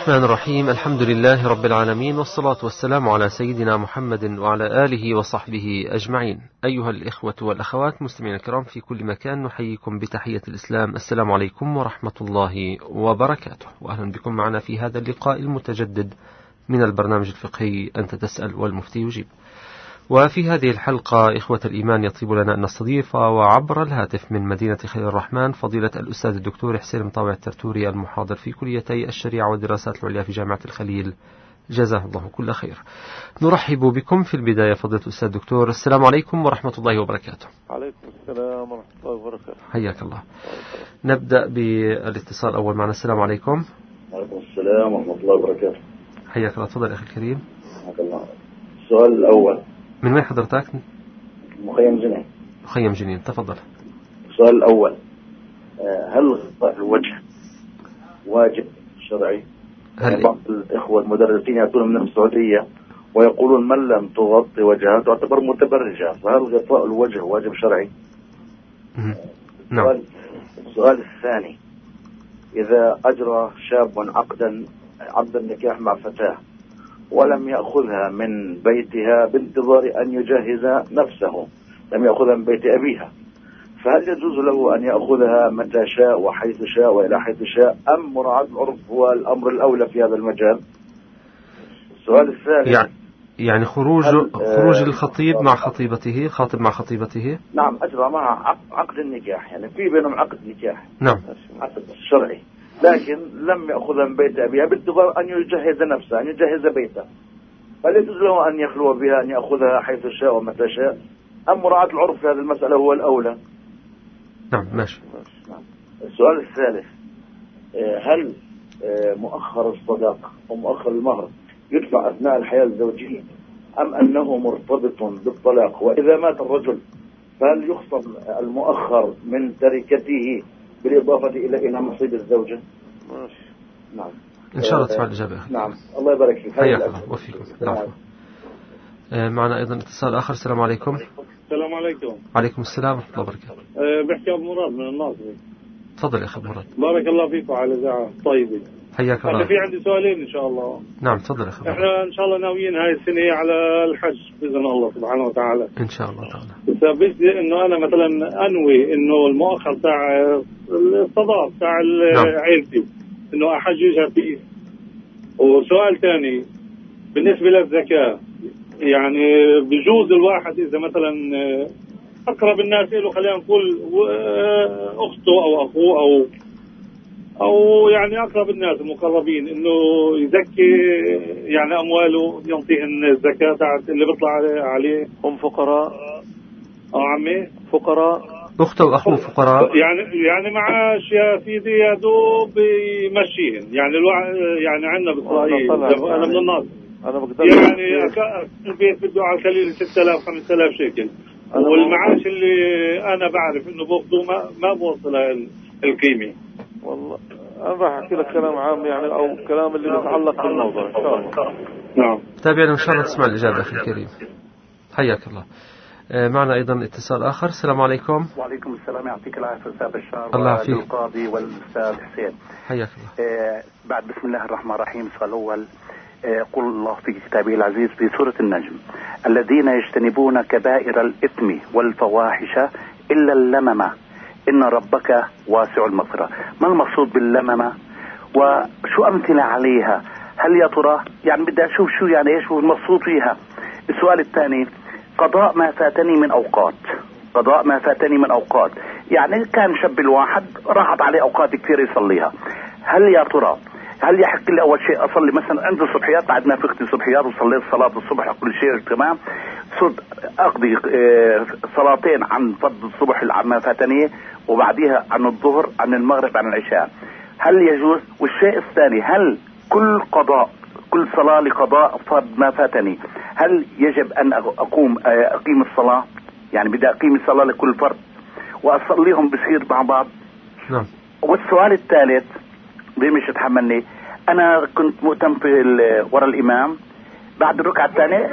الرحمن الرحيم. الحمد لله رب العالمين، والصلاة والسلام على سيدنا محمد وعلى آله وصحبه أجمعين. أيها الإخوة والأخوات مستمعين الكرام في كل مكان، نحييكم بتحية الإسلام. السلام عليكم ورحمة الله وبركاته، وأهلا بكم معنا في هذا اللقاء المتجدد من البرنامج الفقهي أنت تسأل والمفتي يجيب. وفي هذه الحلقة إخوة الإيمان يطيب لنا أن نستضيف وعبر الهاتف من مدينة خير الرحمن فضيلة الأستاذ الدكتور حسين مطاوع الترتوري، المحاضر في كليتي الشريعة والدراسات العليا في جامعة الخليل، جزاه الله كل خير. نرحب بكم في البداية فضيلة الأستاذ الدكتور. السلام عليكم ورحمة الله وبركاته. عليكم السلام ورحمة الله وبركاته. حياك الله. نبدأ بالاتصال الأول معنا. السلام عليكم. وعليكم السلام ورحمة الله وبركاته. حياك الله. تفضل أخي الكريم. حياك الله. السؤال الأول. من وين حضرتك؟ مخيم جنين. مخيم جنين، تفضل. السؤال الأول، هل غطاء الوجه واجب شرعي؟ بعض الإخوة المدرسين يأتون من السعودية ويقولون من لم تغطي وجهها تعتبر متبرجة، فهل غطاء الوجه واجب شرعي؟ نعم. السؤال الثاني، إذا أجرى شاب عقد النكاح مع فتاة ولم يأخذها من بيتها بانتظار أن يجهز نفسه، لم يأخذها من بيت أبيها، فهل يجوز له أن يأخذها متى شاء وحيث شاء وإلى حيث شاء، أم مراعاة العرف هو الأمر الأولى في هذا المجال؟ السؤال الثالث، يعني خروج الخطيب مع خطيبته، خاطب مع خطيبته. نعم، أجرى معها عقد النكاح، يعني في بينهم عقد نكاح. نعم. عقد شرعي، لكن لم يأخذها من بيت أبيها بانتظار أن يجهز نفسه، أن يجهز بيته، فلا يجوز له أن يخلو بها، أن يأخذها حيث شاء ومتى شاء، أم مراعاة العرف في هذه المسألة هو الأولى؟ نعم، ماشي. نعم. السؤال الثالث، هل مؤخر الصداق ومؤخر المهر يدفع أثناء الحياة الزوجية، أم أنه مرتبط بالطلاق؟ وإذا مات الرجل فهل يخصم المؤخر من تركته بالإضافة إلى مصيب الزوجة؟ نعم. إن شاء الله تسمع الإجابة. نعم، الله يبارك فيك. حياك الله وفيكم. معنا أيضا اتصال آخر. السلام عليكم. السلام عليكم. وعليكم السلام ورحمة الله وبركاته. بحكي أبو مراد من الناصري. تفضل يا أخي مراد. بارك الله فيكم على الإذاعة طيبة. حياك الله. أنا في عندي سؤالين إن شاء الله. نعم تفضل يا أخي. إحنا إن شاء الله ناويين هاي السنة على الحج بإذن الله سبحانه وتعالى. إن شاء الله تعالى. بس بدي إنه أنا مثلا أنوي إنه المؤخر تاع الصداق تاع عائلتي إنه أحججها فيه. وسؤال ثاني بالنسبة للزكاة، يعني بجوز الواحد إذا مثلا أقرب الناس له، خلينا نقول أخته أو أخوه أو يعني أقرب الناس المقربين، إنه يزكي يعني أمواله، ينطيهن الزكاة تاعت اللي بيطلع عليه. هم فقراء أو عمي فقراء، أخته وأخوه فقراء، يعني معاش يا سيدي يا دوب يمشيهن، يعني عندنا بإسرائيل أنا من الناصر، يعني البيت بده على القليل 6000 5000 شيكل، والمعاش اللي أنا بعرف إنه بأخذه ما بوصل القيمة. والله أنا راح أحكي لك كلام عام يعني، أو كلام اللي يتعلق بالموضوع إن شاء الله. نعم. تابعنا إن شاء الله تسمع الإجابة أخي الكريم. حياك الله. معنا أيضا اتصال آخر. السلام عليكم. وعليكم السلام، يعطيك العافية أستاذ بشار. الله يعافيك. القاضي والأستاذ حسين. حياك الله. بعد بسم الله الرحمن الرحيم. السؤال الأول، يقول الله في كتابه العزيز في سورة النجم: الذين يجتنبون كبائر الإثم والفواحش إلا اللمم إن ربك واسع المغفرة. ما المقصود باللممة وشو أمثلة عليها؟ هل يا ترى يعني بدي أشوف شو يعني إيش هو المقصود فيها. السؤال الثاني، قضاء ما فاتني من أوقات، يعني كان شاب الواحد راحت عليه أوقات كثير يصليها، هل يا ترى هل يحق لي أول شيء أصلي مثلا عند الصبحيات بعد ما فقت الصبحيات وصليت صلاة الصبح كل شيء تمام، صرت أقضي صلاتين عن فرض الصبح ما فاتني، وبعديها عن الظهر عن المغرب عن العشاء، هل يجوز؟ والشيء الثاني، هل كل صلاة لقضاء فرض ما فاتني هل يجب أن أقيم الصلاة؟ يعني بدي أقيم الصلاة لكل فرد وأصليهم بصير مع بعض. نعم. والسؤال الثالث دي مش تحملني، أنا كنت مهتم في ورا الإمام، بعد الركعة الثانية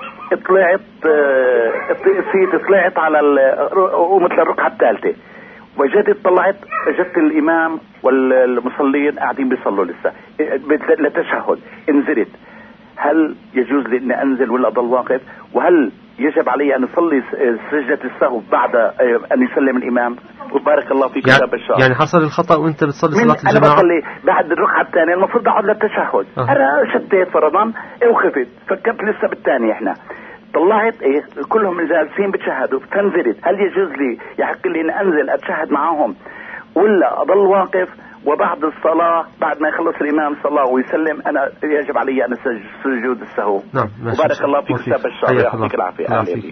طلعت على ومثل الركعة الثالثة، وجيت طلعت اجت الامام والمصلين قاعدين بيصلوا لسه للتشهد، انزلت، هل يجوز لي اني انزل ولا اضل واقف؟ وهل يجب علي ان اصلي سجدة السهو بعد ان يسلم الامام؟ وبارك الله فيك يعني, يا بشار. يعني حصل الخطأ وانت بتصلي صلاة الجماعة؟ انا بصلي بعد الركعة الثانية المفروض اقعد للتشهد. انا شديت فرضا وخفت، فكرت لسه بالثانية احنا طلعت كلهم جالسين بتشهدوا، فنزلت، هل يجوز لي يحق لي ان انزل اتشهد معهم ولا اضل واقف؟ وبعد الصلاة بعد ما يخلص الإمام الصلاة ويسلم أنا يجب علي أن سجود السهو. نعم. وبارك الله فيك أستاذ بشار، يعطيك العافية.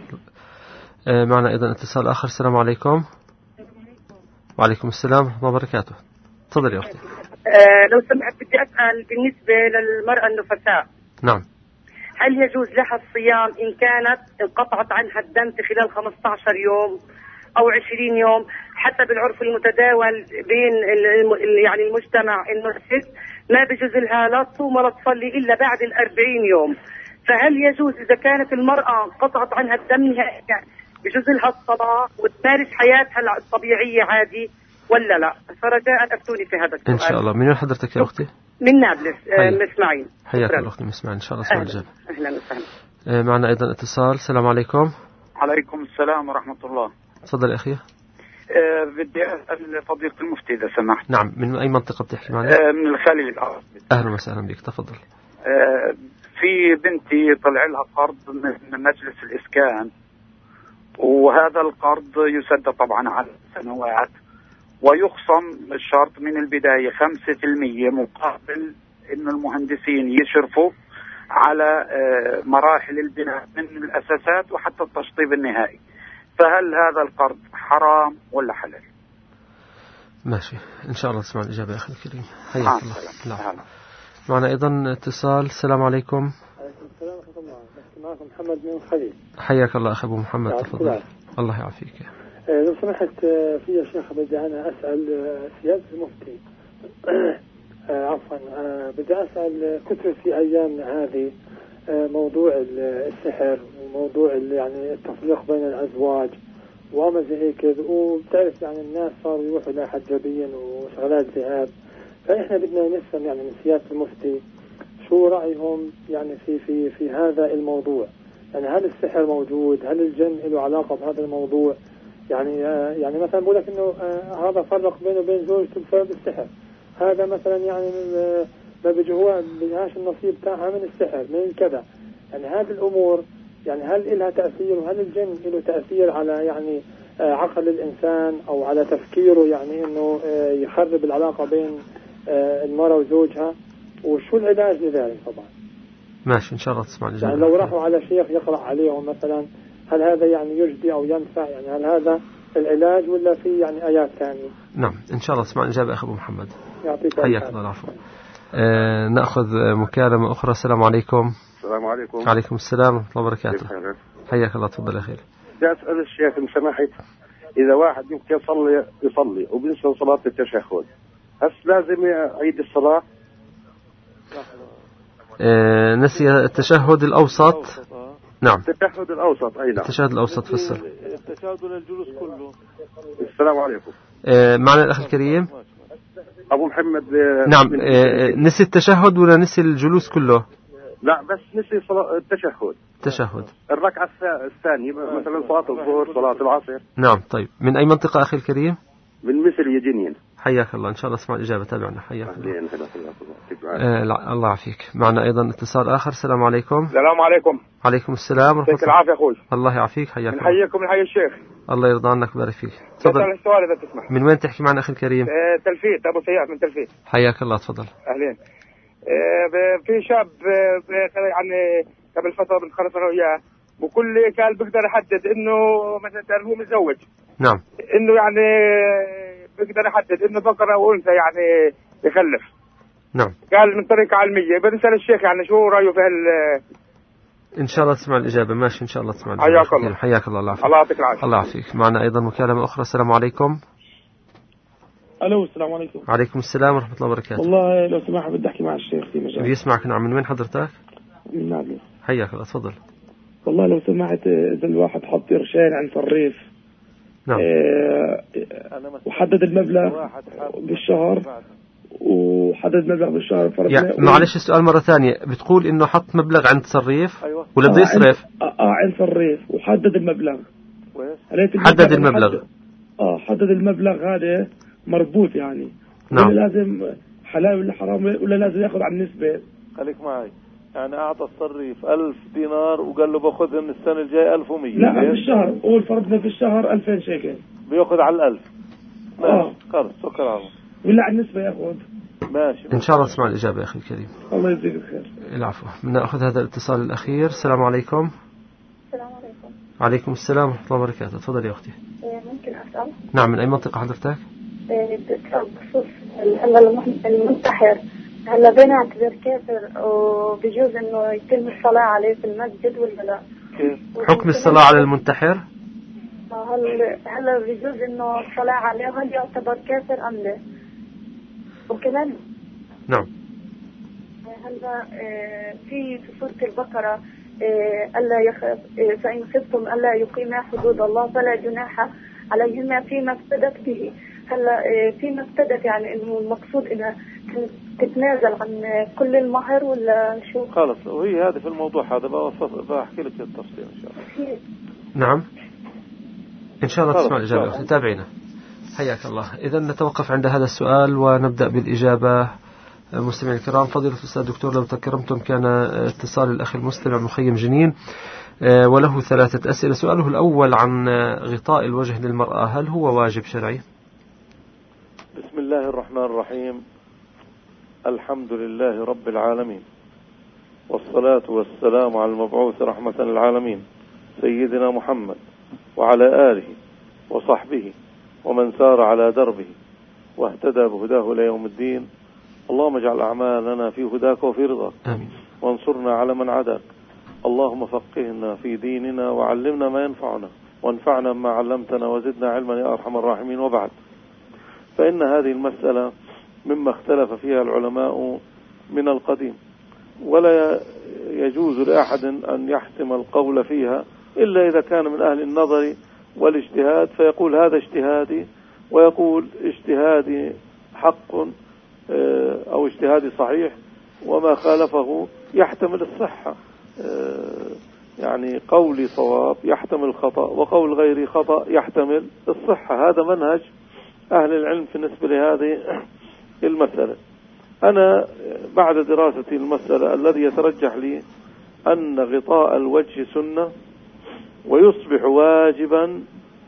معنا أيضا اتصال آخر. السلام عليكم. وعليكم السلام ورحمة الله وبركاته. تفضل يا أختي. لو سمحت بدي أسأل بالنسبة للمرأة النفساء. نعم. هل يجوز لها الصيام إن كانت انقطعت عنها الدم في خلال 15 يوم أو 20 يوم؟ حتى بالعرف المتداول بين يعني المجتمع إنه الست ما بيجوز لها لا تصوم ولا تصلي إلا بعد 40 يوم، فهل يجوز إذا كانت المرأة انقطعت عنها الدم نهائيا بيجوز لها الصلاة وتمارس حياتها الطبيعية عادي ولا لا؟ فرجاء أفتوني في هذا السؤال. إن شاء الله. من وين حضرتك يا أختي؟ من نابلس. مسمعين. حياك الله أختي مسمعين، إن شاء الله اسمع الإجابة. أهلا وسهلا. معنا أيضا اتصال. السلام عليكم. عليكم السلام ورحمة الله. تفضل يا أخي. بدي أسأل فضيلة المفتي إذا سمحت. نعم. من أي منطقة بتحكي معنا؟ من الخليل. أهلا وسهلا بك، تفضل. في بنتي طلع لها قرض من مجلس الإسكان، وهذا القرض يسدد طبعا على سنوات، ويخصم الشرط من البداية 5% مقابل إنه المهندسين يشرفوا على مراحل البناء من الأساسات وحتى التشطيب النهائي، فهل هذا القرض حرام ولا حلال؟ ماشي، إن شاء الله تسمع الإجابة يا أخي الكريم. حياك الله. نعم. معنا أيضا اتصال. السلام عليكم. عليكم السلام ورحمة الله. معكم محمد من الخليل. حياك الله أخي أبو محمد، تفضل. الله يعافيك. لو سمحت في يا شيخ بدي أنا أسأل سيادة المفتي عفوا بدي أسأل كثر في أيام هذه موضوع السحر وموضوع يعني التفريق بين الأزواج وما زي هيك، وبتعرف يعني الناس صاروا يروحوا لحجابين وشغلات زي هذا، فإحنا بدنا نفهم يعني من سيادة المفتي شو رأيهم يعني في هذا الموضوع، يعني هل السحر موجود؟ هل الجن له علاقة بهذا الموضوع؟ يعني مثلا بقول لك إنه هذا فرق بينه وبين زوجته بسبب السحر، هذا مثلا يعني ما بيجوها بيهاش النصيب تاعها من السحر من كذا، يعني هذه الأمور يعني هل لها تأثير؟ وهل الجن له تأثير على يعني عقل الإنسان أو على تفكيره، يعني إنه يخرب العلاقة بين المرأة وزوجها؟ وشو العلاج لذلك طبعا؟ ماشي، إن شاء الله تسمع الإجابة. يعني لو راحوا على شيخ يقرأ عليهم مثلا، هل هذا يعني يجدي أو ينفع؟ يعني هل هذا العلاج ولا في يعني آيات ثانية؟ نعم، إن شاء الله تسمع الإجابة أخي أبو محمد. يعطيك حياك الله. العفو. نأخذ مكالمة أخرى. السلام عليكم. السلام عليكم. وعليكم السلام ورحمة الله وبركاته. حياك الله، تفضل يا أخي. بدي أسأل الشيخ إن سمحت، إذا واحد يمكن يصلي وبينسى صلاة التشهد، هل لازم يعيد الصلاة؟ نسي التشهد الأوسط. نعم، التشهد الأوسط. أي نعم، التشهد الأوسط في الصلاة. التشهد للجلوس كله. السلام عليكم. معنا الأخ الكريم أبو محمد. نعم. نسي التشهد ولا نسي الجلوس كله؟ لا، بس نسي صلاة التشهد الركعة الثانية، مثلا صلاة الظهر، صلاة العصر. نعم. طيب، من أي منطقة أخي الكريم؟ من مصر يا جنين. حياك الله، إن شاء الله اسمع الإجابة. تابعنا. حياك الله. الله يعافيك. معنا أيضا اتصال آخر. السلام عليكم. السلام عليكم. عليكم السلام ورحمة الله. العافية أخوي. الله يعافيك. حياك الله. نحييكم من حي الشيخ. الله يرضى عنك ويبارك فيك. تفضل. السؤال إذا تسمح. من وين تحكي معنا أخي الكريم؟ تلفيت، أبو سياف من تلفيت. حياك الله، تفضل. أهلين. في شاب يعني قبل فترة بنتخرج أنا وياه، وكل قال بقدر يحدد إنه مثلا هو متزوج. نعم. إنه يعني بقدر يحدد إنه ذكر أو أنثى يعني يخلف. نعم. قال من طريقة علمية. بنسأل الشيخ يعني شو رأيه في إن شاء الله تسمع الإجابة. ماشي، إن شاء الله تسمع الإجابة. حياك الله. حياك الله. الله يعافيك. الله يعطيك العافية. الله يعافيك. معنا أيضا مكالمة أخرى. السلام عليكم. ألو، السلام عليكم. وعليكم السلام ورحمة الله وبركاته. والله لو سمحت بدي أحكي مع الشيخ في مجال. بيسمعك. نعم. من وين حضرتك؟ من نابلس. حياك الله، تفضل. والله لو سمحت، إذا الواحد حط قرشين عند الريف نعم. وحدد المبلغ بالشهر يعني معلش السؤال مرة ثانية، بتقول إنه حط مبلغ عند صريف ولا بده يصرف؟ عند صريف وحدد المبلغ. حدد المبلغ. حدد المبلغ هذا مربوط يعني. نعم. ولا لازم حلال ولا حرام ولا لازم ياخذ عن نسبة؟ خليك معي. يعني أعطى الصريف 1000 دينار وقال له باخذ من السنة الجاية 1100. لا في الشهر، قول فرضنا في الشهر 2000 شيكل بياخذ على 1000. خلص شكرا على ولا عن نسبة ياخذ. ماشي إن شاء الله تسمع الإجابة يا أخي الكريم. الله يجزيك الخير. العفو. نأخذ هذا الاتصال الأخير. السلام عليكم. السلام عليكم. عليكم السلام ورحمة الله وبركاته. تفضل يا أختي. ممكن أسأل؟ نعم. من أي منطقة حضرتك؟ بخصوص هلا المنتحر، هلا بنعتبر كافر وبيجوز إنه يتم الصلاة عليه في المسجد ولا لا؟ حكم الصلاة على المنتحر؟ هلا بيجوز إنه الصلاة عليه هل يعتبر كافر أم لا؟ وكمان نعم. هلا في سورة البقرة ألا يخاف فإن خفتم ألا يقيما حدود الله فلا جناح عليهما فيما افتدت به. هلا فيما افتدت يعني إنه المقصود إنها تتنازل عن كل المهر ولا شو؟ خلص وهي هذا في الموضوع هذا بحكي لك التفصيل إن شاء الله. نعم إن شاء الله تسمع الإجابة. تابعينا حياك الله. إذا نتوقف عند هذا السؤال ونبدأ بالإجابة. مستمعين الكرام، فضيلة الأستاذ الدكتور لو تكرمتم، كان اتصال الأخ المستمع مخيم جنين وله 3 أسئلة. سؤاله الأول عن غطاء الوجه للمرأة، هل هو واجب شرعي؟ بسم الله الرحمن الرحيم. الحمد لله رب العالمين، والصلاة والسلام على المبعوث رحمة للعالمين سيدنا محمد وعلى آله وصحبه ومن سار على دربه واهتدى بهداه إلى يوم الدين. اللهم اجعل أعمالنا في هداك وفي رضاك، آمين. وانصرنا على من عاداك. اللهم فقهنا في ديننا وعلمنا ما ينفعنا وانفعنا ما علمتنا وزدنا علما يا أرحم الراحمين. وبعد، فإن هذه المسألة مما اختلف فيها العلماء من القديم، ولا يجوز لأحد أن يحسم القول فيها إلا إذا كان من أهل النظر والاجتهاد، فيقول هذا اجتهادي، ويقول اجتهادي حق أو اجتهادي صحيح، وما خالفه يحتمل الصحة. يعني قولي صواب يحتمل الخطأ، وقول غيري خطأ يحتمل الصحة. هذا منهج أهل العلم في نسبة لهذه المسألة. أنا بعد دراستي المسألة الذي يترجح لي أن غطاء الوجه سنة، ويصبح واجبا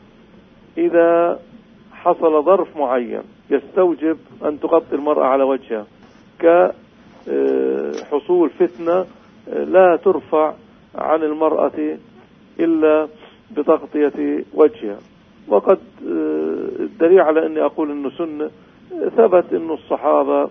إذا حصل ظرف معين يستوجب أن تغطي المرأة على وجهها، كحصول فتنة لا ترفع عن المرأة إلا بتغطية وجهها. وقد الدليل على أني أقول أنه سنة، ثبت أن الصحابة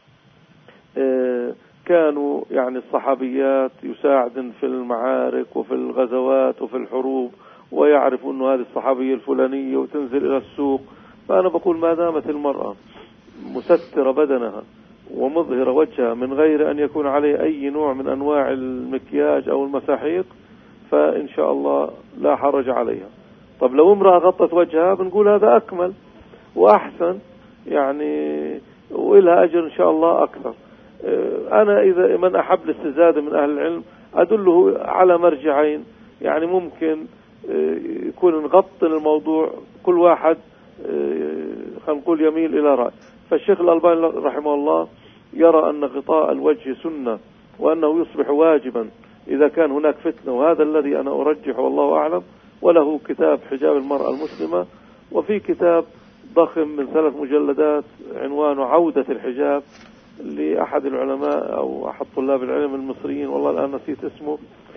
كانوا يعني الصحابيات يساعدن في المعارك وفي الغزوات وفي الحروب، ويعرفوا أنه هذه الصحابية الفلانية وتنزل إلى السوق. فأنا بقول ما دامت المرأة مسترة بدنها ومظهرة وجهها من غير أن يكون عليه أي نوع من أنواع المكياج أو المساحيق، فإن شاء الله لا حرج عليها. طب لو امرأة غطت وجهها بنقول هذا أكمل وأحسن يعني، وإلها أجر إن شاء الله أكثر. أنا إذا من أحب الاستزادة من أهل العلم أدله على مرجعين، يعني ممكن يكون نغطي الموضوع كل واحد خلينا نقول يميل إلى رأي. فالشيخ الألباني رحمه الله يرى أن غطاء الوجه سنة، وأنه يصبح واجبا إذا كان هناك فتنة، وهذا الذي أنا أرجح والله أعلم. وله كتاب حجاب المرأة المسلمة، وفي كتاب ضخم من 3 مجلدات عنوانه عودة الحجاب لأحد العلماء أو أحد طلاب العلم المصريين، والله الآن نسيت اسمه.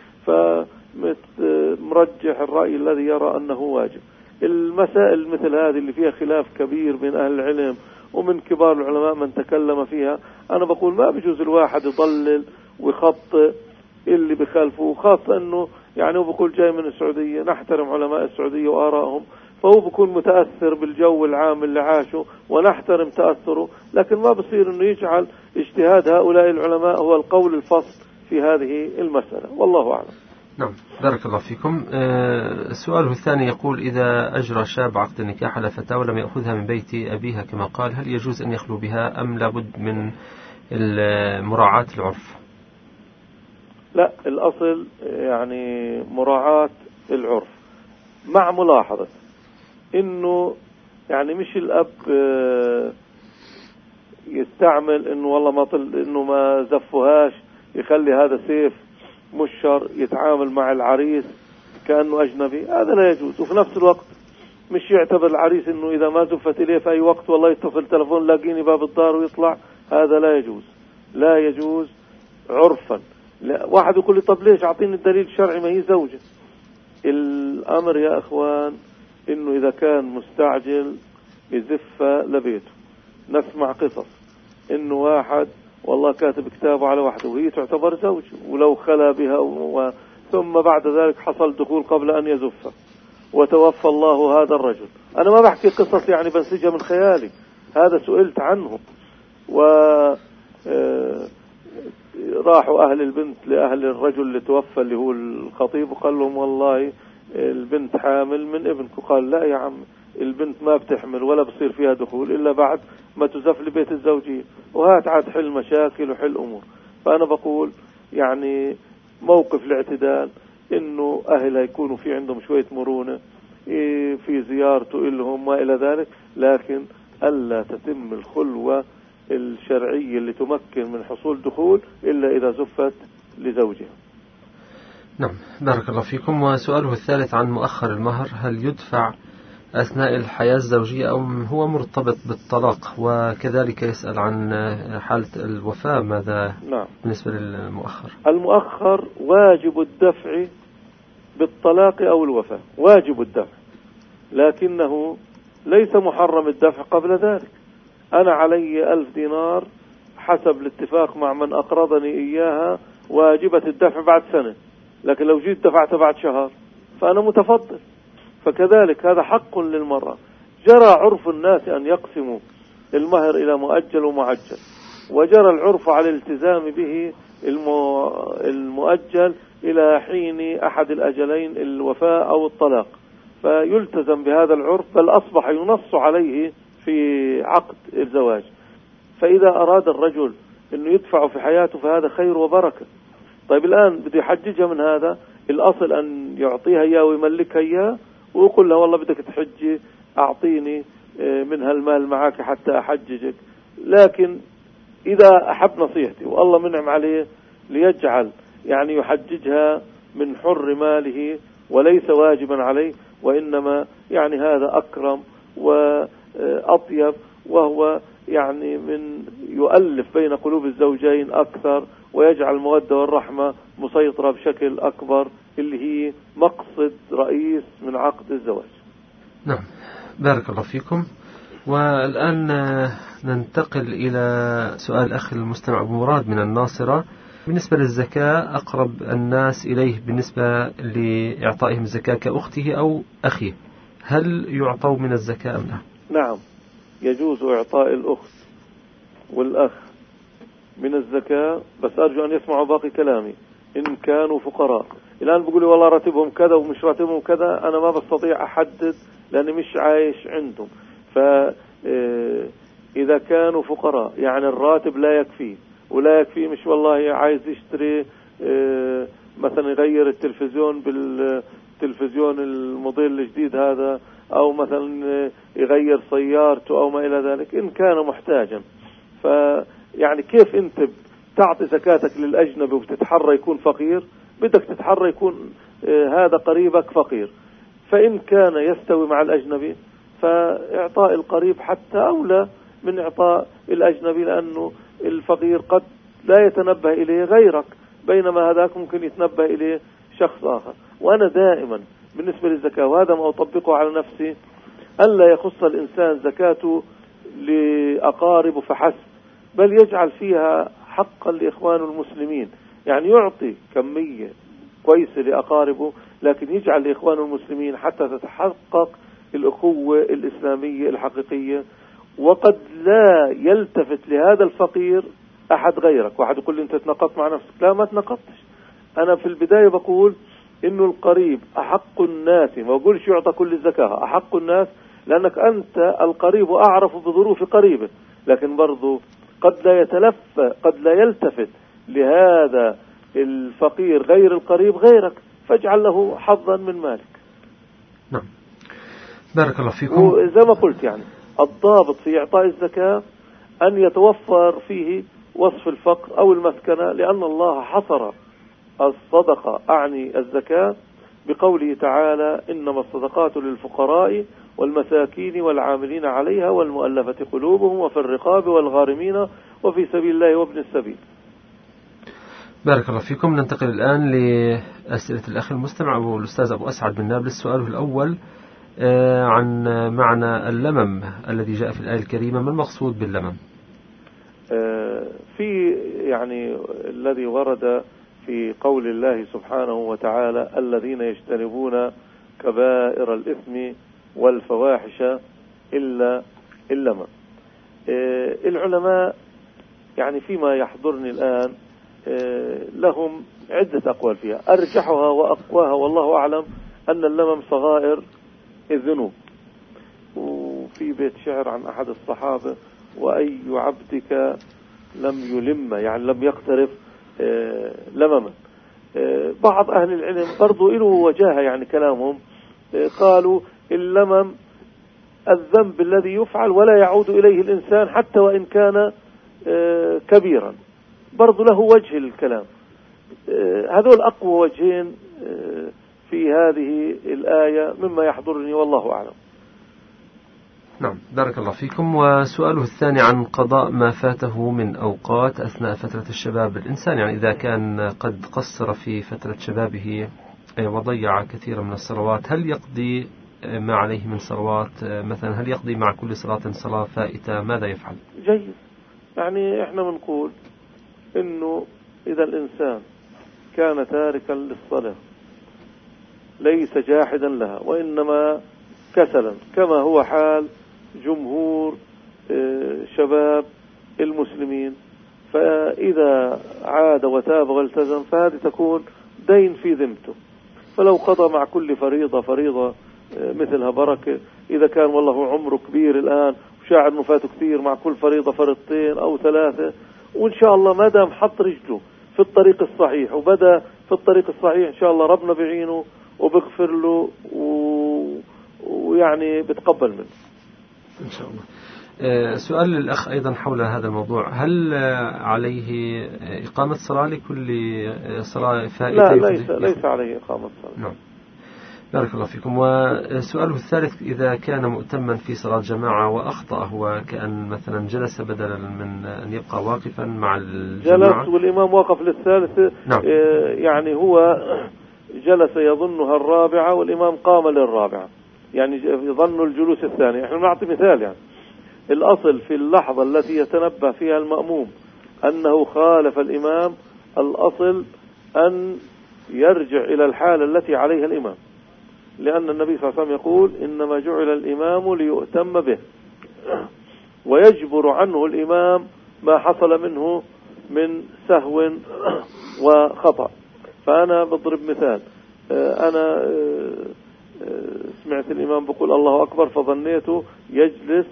فمرجح الرأي الذي يرى أنه واجب. المسائل مثل هذه اللي فيها خلاف كبير بين أهل العلم ومن كبار العلماء من تكلم فيها، أنا بقول ما بيجوز الواحد يضلل ويخطئ اللي بخالفه، خاصة أنه يعني هو بقول جاي من السعودية، نحترم علماء السعودية وآرائهم، فهو بيكون متأثر بالجو العام اللي عاشه ونحترم تأثره، لكن ما بصير أنه يجعل اجتهاد هؤلاء العلماء هو القول الفصل في هذه المسألة. والله أعلم. نعم بارك الله فيكم. سؤاله الثاني يقول: إذا أجرى شاب عقد النكاح على فتاة ولم يأخذها من بيت أبيها كما قال، هل يجوز أن يخلو بها أم لابد من مراعاة العرف؟ لا، الأصل يعني مراعاة العرف، مع ملاحظة إنه يعني مش الأب يستعمل إنه والله إنه ما زفهاش، يخلي هذا سيف مشر يتعامل مع العريس كأنه أجنبي، هذا لا يجوز. وفي نفس الوقت مش يعتبر العريس إنه إذا ما زفت إليه في أي وقت والله يتصل تلفون لاقيني باب الدار ويطلع، هذا لا يجوز، لا يجوز عرفا. لا، واحد يقول لي طب ليش؟ أعطيني الدليل الشرعي، ما هي زوجة. الأمر يا أخوان إنه إذا كان مستعجل يزف لبيته. نسمع قصص إنه واحد والله كاتب كتابه على واحدة وهي تعتبر زوج، ولو خلا بها ثم بعد ذلك حصل دخول قبل أن يزف وتوفى الله هذا الرجل. أنا ما بحكي قصص يعني بنسجها من خيالي، هذا سئلت عنه. راحوا أهل البنت لأهل الرجل اللي توفى اللي هو الخطيب وقال لهم والله البنت حامل من ابنك. وقال لا يا عم، البنت ما بتحمل ولا بصير فيها دخول إلا بعد ما تزف لبيت الزوجية، وهات عاد حل مشاكل وحل أمور. فأنا بقول يعني موقف الاعتدال إنه أهلها يكونوا في عندهم شوية مرونة في زيارته إلهم ما إلى ذلك، لكن ألا تتم الخلوة الشرعية اللي تمكن من حصول دخول إلا إذا زفت لزوجها. نعم بارك الله فيكم. وسؤاله الثالث عن مؤخر المهر، هل يدفع أثناء الحياة الزوجية أو هو مرتبط بالطلاق؟ وكذلك يسأل عن حالة الوفاة، ماذا نعم بالنسبة للمؤخر؟ المؤخر واجب الدفع بالطلاق أو الوفاة، واجب الدفع، لكنه ليس محرم الدفع قبل ذلك. أنا علي 1000 دينار حسب الاتفاق مع من أقرضني إياها، واجبة الدفع بعد سنة، لكن لو جيت دفعت بعد شهر فأنا متفضل. فكذلك هذا حق للمرأة. جرى عرف الناس أن يقسموا المهر إلى مؤجل ومعجل، وجرى العرف على الالتزام به المؤجل إلى حين أحد الأجلين، الوفاة أو الطلاق، فيلتزم بهذا العرف، بل أصبح ينص عليه في عقد الزواج. فإذا أراد الرجل أنه يدفع في حياته فهذا خير وبركة. طيب الآن بده يحججها من هذا، الأصل أن يعطيها إياه ويملكها إياه ويقول له والله بدك تحجي أعطيني من هالمال معك حتى أحججك. لكن إذا أحب نصيحتي والله منعم عليه ليجعل يعني يحججها من حر ماله وليس واجبا عليه، وإنما يعني هذا أكرم وأطيب، وهو يعني من يؤلف بين قلوب الزوجين أكثر ويجعل المودة والرحمة مسيطرة بشكل أكبر، اللي هي مقصد رئيس من عقد الزواج. نعم بارك الله فيكم. والآن ننتقل إلى سؤال أخ المستمع أبو مراد من الناصرة. بالنسبة للزكاة، أقرب الناس إليه بالنسبة لإعطائهم الزكاة كأخته أو أخيه، هل يعطوا من الزكاة أم لا؟ نعم يجوز إعطاء الأخت والأخ من الزكاة، بس أرجو أن يسمعوا باقي كلامي. إن كانوا فقراء، الآن بيقولوا والله راتبهم كذا ومش راتبهم كذا، أنا ما بستطيع أحدد لأني مش عايش عندهم. فإذا كانوا فقراء يعني الراتب لا يكفي، ولا يكفي مش والله عايز يشتري مثلا يغير التلفزيون بالتلفزيون الموديل الجديد هذا، أو مثلا يغير سيارته أو ما إلى ذلك، إن كان محتاجا. فيعني كيف أنت تعطي زكاتك للأجنبي وبتتحرى يكون فقير؟ بدك تتحرى يكون هذا قريبك فقير. فإن كان يستوي مع الأجنبي فإعطاء القريب حتى أولى من إعطاء الأجنبي، لأنه الفقير قد لا يتنبه إليه غيرك، بينما هذاك ممكن يتنبه إليه شخص آخر. وأنا دائما بالنسبة للزكاة، وهذا ما أطبقه على نفسي، ألا يخص الإنسان زكاته لأقاربه فحسب، بل يجعل فيها حقا لإخوانه المسلمين، يعني يعطي كمية كويسة لأقاربه، لكن يجعل لإخوانه المسلمين حتى تتحقق الأخوة الإسلامية الحقيقية. وقد لا يلتفت لهذا الفقير أحد غيرك. واحد يقول لي أنت تنقضت مع نفسك، لا ما تنقضتش. أنا في البداية بقول إنه القريب أحق الناس، ما أقولش يعطى كل الزكاة، أحق الناس، لأنك أنت القريب أعرف بظروف قريبه، لكن برضو قد لا يلتفت لهذا الفقير غير القريب غيرك، فاجعل له حظا من مالك. نعم، بارك الله فيكم. وزي ما قلت يعني الضابط في إعطاء الزكاة أن يتوفر فيه وصف الفقر أو المسكنة، لأن الله حصر الصدقة أعني الزكاة بقوله تعالى: إنما الصدقات للفقراء والمساكين والعاملين عليها والمؤلفة قلوبهم وفي الرقاب والغارمين وفي سبيل الله وابن السبيل. بارك الله فيكم. ننتقل الآن لأسئلة الأخ المستمع الأستاذ أبو أسعد من نابلس. سؤاله الأول عن معنى اللمم الذي جاء في الآية الكريمة، ما المقصود باللمم؟ في يعني الذي ورد في قول الله سبحانه وتعالى: الذين يجتنبون كبائر الإثم والفواحش إلا اللمم. العلماء يعني فيما يحضرني الآن لهم عدة أقوال فيها، أرجحها وأقواها والله أعلم أن اللمم صغائر الذنوب. وفي بيت شعر عن أحد الصحابة: وأي عبدك لم يلم، يعني لم يقترف لمما. بعض أهل العلم برضو له وجاهة يعني كلامهم، قالوا اللمم الذنب الذي يفعل ولا يعود إليه الإنسان حتى وإن كان كبيرا، برضو له وجه الكلام. هذول أقوى وجهين في هذه الآية مما يحضرني والله أعلم. نعم، بارك الله فيكم. وسؤاله الثاني عن قضاء ما فاته من أوقات أثناء فترة الشباب. الإنسان يعني إذا كان قد قصر في فترة شبابه وضيع كثيرا من الصلوات، هل يقضي ما عليه من صلوات؟ مثلا هل يقضي مع كل صلاة فائتة؟ ماذا يفعل؟ جيد، يعني احنا بنقول انه اذا الانسان كان تاركا للصلاة ليس جاحدا لها وانما كسلا، كما هو حال جمهور شباب المسلمين، فاذا عاد وتاب والتزم فهذه تكون دين في ذمته. فلو قضى مع كل فريضة مثلها بركة. إذا كان والله عمره كبير الآن وشاعر انه فاته كثير، مع كل فريضة فريضتين أو ثلاثة، وإن شاء الله ما دام حط رجله في الطريق الصحيح وبدأ في الطريق الصحيح إن شاء الله ربنا بعينه وبغفر له ويعني بتقبل منه إن شاء الله. سؤال للأخ أيضا حول هذا الموضوع: هل عليه إقامة صلاة لكل صلاة فائتة؟ لا، ليس عليه إقامة صلاة. نعم، بارك الله فيكم. وسؤاله الثالث: إذا كان مؤتما في صلاة جماعة وأخطأ، هو كأن مثلا جلس بدلا من أن يبقى واقفا مع الجماعة، جلس والإمام واقف للثالث. نعم. يعني هو جلس يظنها الرابعة والإمام قام للرابعة، يعني يظن الجلوس الثاني. احنا نعطي مثال، يعني الأصل في اللحظة التي يتنبه فيها المأموم أنه خالف الإمام، الأصل أن يرجع إلى الحالة التي عليها الإمام، لأن النبي صلى الله عليه وسلم يقول: إنما جعل الإمام ليؤتم به، ويجبر عنه الإمام ما حصل منه من سهو وخطأ. فأنا بضرب مثال، أنا سمعت الإمام بقول الله أكبر فظنيته يجلس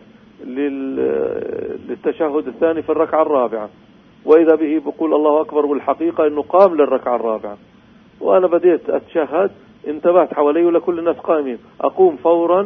للتشهد الثاني في الركعة الرابعة، وإذا به بقول الله أكبر والحقيقة أنه قام للركعة الرابعة، وأنا بديت أتشهد انتبهت حوالي لكل الناس قائمين، أقوم فورا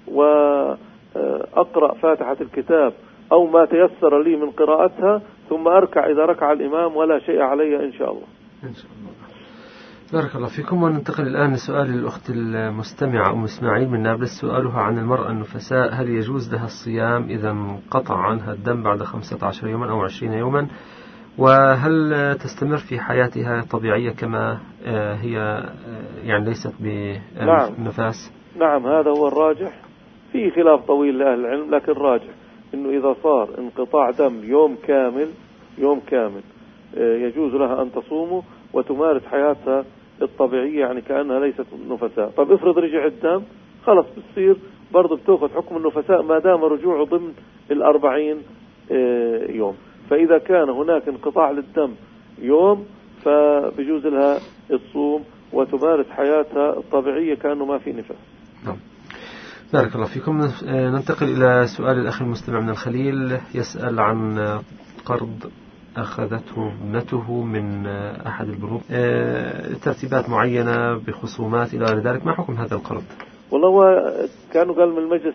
وأقرأ فاتحة الكتاب أو ما تيسر لي من قراءتها، ثم أركع إذا ركع الإمام ولا شيء علي إن شاء الله. إن شاء الله. بارك الله فيكم. وننتقل الآن لسؤال الأخت المستمعة أم إسماعيل من نابلس. سؤالها عن المرأة النفساء: هل يجوز لها الصيام إذا انقطع عنها الدم بعد 15 يوما أو 20 يوما؟ وهل تستمر في حياتها طبيعية كما هي، يعني ليست بنفاس؟ نعم، هذا هو الراجح. في خلاف طويل لأهل العلم، لكن الراجح إنه إذا صار انقطاع دم يوم كامل يجوز لها أن تصومه وتمارس حياتها الطبيعية، يعني كأنها ليست نفساء. طب افرض رجع الدم، خلص بتصير برضو بتأخذ حكم النفساء ما دام رجوعه ضمن 40 يوم. فإذا كان هناك انقطاع للدم يوم فبجوز لها الصوم، وتمارس حياتها الطبيعية كأنه ما في نفس. نعم. بارك الله فيكم. ننتقل إلى سؤال الأخ المستمع من الخليل، يسأل عن قرض أخذته ابنته من أحد البنوك، ترتيبات معينة بخصومات إلى غير ذلك. ما حكم هذا القرض؟ والله هو كانوا قال من المجلس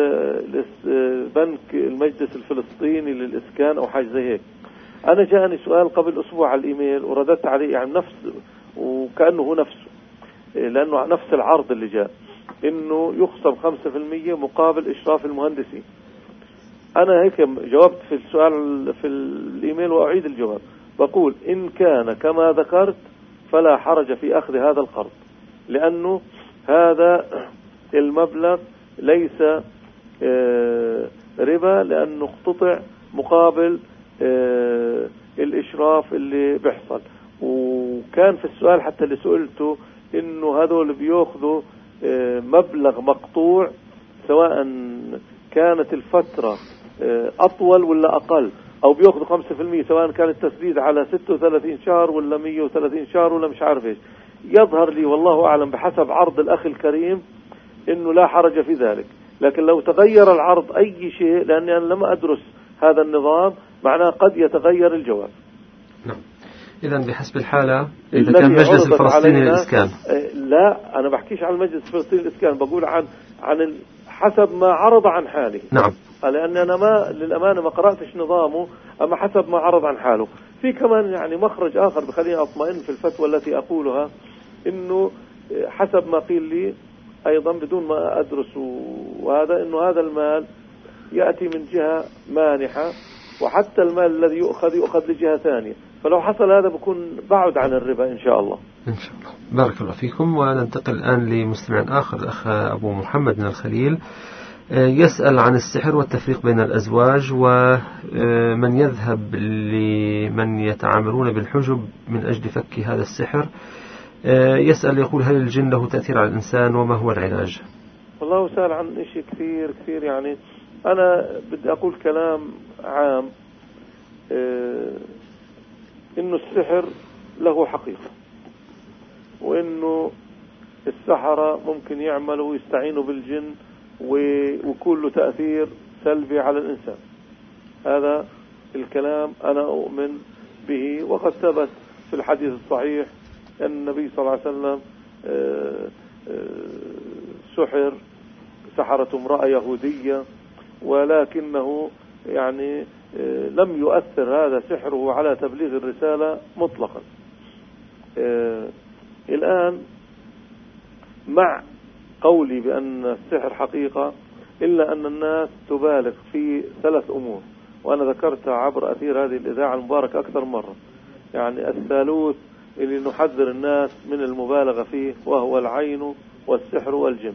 البنك المجلس الفلسطيني للإسكان أو حاجة زي هيك. أنا جاءني سؤال قبل أسبوع على الإيميل ورددت عليه يعني نفس وكأنه هو نفسه، لأنه نفس العرض اللي جاء إنه يخصم 5% مقابل إشراف المهندسين. أنا هيك جاوبت في السؤال في الإيميل وأعيد الجواب، بقول إن كان كما ذكرت فلا حرج في أخذ هذا القرض، لأنه هذا المبلغ ليس ربا، لأنه اقتطع مقابل الإشراف اللي بيحصل. وكان في السؤال حتى اللي سئلته إنه هذول بيأخذوا مبلغ مقطوع سواء كانت الفترة أطول ولا أقل، أو بيأخذوا 5% سواء كان التسديد على 36 شهر ولا 130 شهر ولا مش عارف إيش. يظهر لي والله أعلم بحسب عرض الأخ الكريم إنه لا حرج في ذلك، لكن لو تغير العرض أي شيء، لأني أنا لم أدرس هذا النظام، معناه قد يتغير الجواب. نعم. إذن بحسب الحالة إذا كان المجلس الفلسطيني للإسكان، لا أنا بحكيش عن المجلس الفلسطيني للإسكان، بقول عن حسب ما عرض عن حاله. نعم. لأن أنا ما للأمانة ما قرأتش نظامه، أما حسب ما عرض عن حاله. في كمان يعني مخرج آخر بخليني أطمئن في الفتوى التي أقولها، إنه حسب ما قيل لي أيضا بدون ما أدرس وهذا، إنه هذا المال يأتي من جهة مانحة، وحتى المال الذي يؤخذ لجهة ثانية، فلو حصل هذا بكون بعد عن الربا إن شاء الله. إن شاء الله. بارك الله فيكم. وننتقل الآن لمستمع آخر، الأخ أبو محمد من الخليل، يسأل عن السحر والتفريق بين الأزواج، ومن يذهب لمن يتعاملون بالحجب من أجل فك هذا السحر. يسأل يقول هل الجن له تأثير على الإنسان وما هو العلاج؟ والله سأل عن إشي كثير كثير. يعني أنا بدي أقول كلام عام، إنه السحر له حقيقة، وإنه السحرة ممكن يعملوا ويستعينوا بالجن ويكون له تأثير سلبي على الإنسان. هذا الكلام أنا أؤمن به، وقد ثبت في الحديث الصحيح أن النبي صلى الله عليه وسلم سحرت امرأة يهودية، ولكنه يعني لم يؤثر هذا سحره على تبليغ الرسالة مطلقا. الآن مع قولي بأن السحر حقيقة، إلا أن الناس تبالغ في 3 أمور، وأنا ذكرتها عبر أثير هذه الإذاعة المباركة أكثر مرة. يعني الثالوث اللي نحذر الناس من المبالغة فيه، وهو العين والسحر والجن.